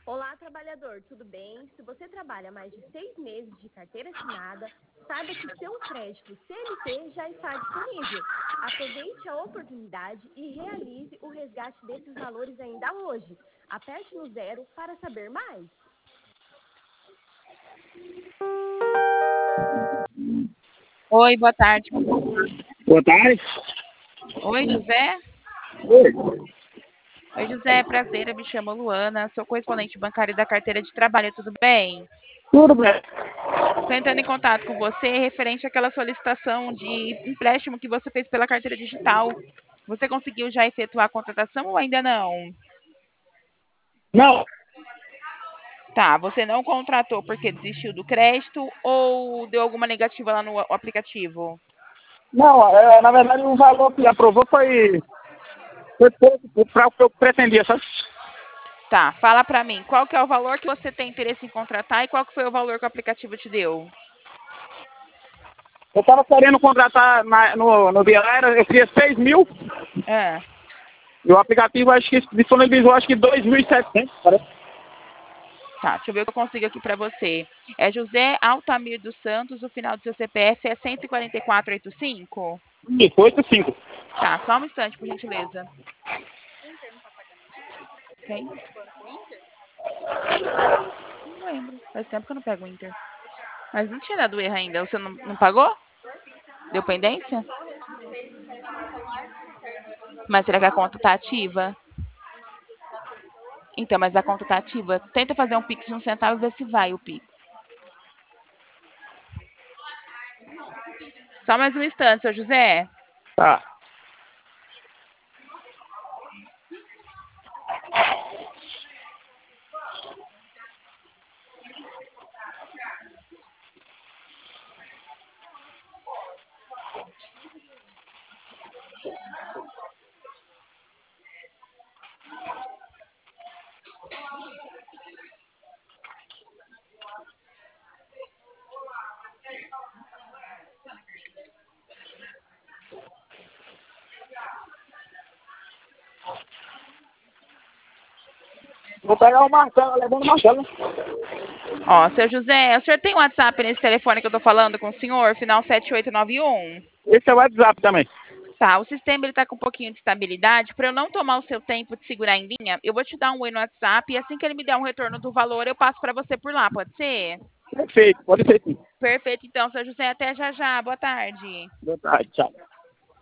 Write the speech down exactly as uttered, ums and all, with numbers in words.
Olá, trabalhador, tudo bem? Se você trabalha mais de seis meses de carteira assinada, saiba que seu crédito C L T já está disponível. Aproveite a oportunidade e realize o resgate desses valores ainda hoje. Aperte no zero para saber mais. Oi, boa tarde. Boa tarde. Oi, José? Oi. Oi, José, prazer, eu me chamo Luana, sou correspondente bancária da carteira de trabalho, tudo bem? Tudo bem. Estou entrando em contato com você referente àquela solicitação de empréstimo que você fez pela carteira digital. Você conseguiu já efetuar a contratação ou ainda não? Não, Tá, você não contratou porque desistiu do crédito ou deu alguma negativa lá no aplicativo? não, é, na verdade o valor que aprovou foi, foi pouco para o que eu pretendia, sabe? Tá, fala pra mim, qual que é o valor que você tem interesse em contratar e qual que foi o valor que o aplicativo te deu? Eu estava querendo contratar na, no, no Via Aérea, eu queria seis mil, Ah. e o aplicativo acho que disponibilizou acho que dois mil e setecentos, parece. Tá, deixa eu ver o que eu consigo aqui para você. É José Altamir dos Santos, o final do seu C P F é cento e quarenta e quatro oitenta e cinco? Isso, oito cinco. Tá, só um instante, por gentileza. Quem? Não lembro. Faz tempo que eu não pego o Inter. Mas não tinha dado erro ainda. Você não, não pagou? Deu pendência? Mas será que a conta tá ativa? Então, mas a conta tá ativa. Tenta fazer um Pix de um centavo e ver se vai o Pix. Só mais um instante, seu José. Tá. Vou pegar o Marcelo, levando o Marcelo. Ó, seu José, o senhor tem WhatsApp nesse telefone que eu tô falando com o senhor, final sete oito nove um? Esse é o WhatsApp também. Tá, o sistema ele tá com um pouquinho de estabilidade. Para eu não tomar o seu tempo de segurar em linha, eu vou te dar um oi no WhatsApp e assim que ele me der um retorno do valor, eu passo para você por lá, pode ser? Perfeito, pode ser sim. Perfeito, então, seu José, até já já. Boa tarde. Boa tarde, tchau.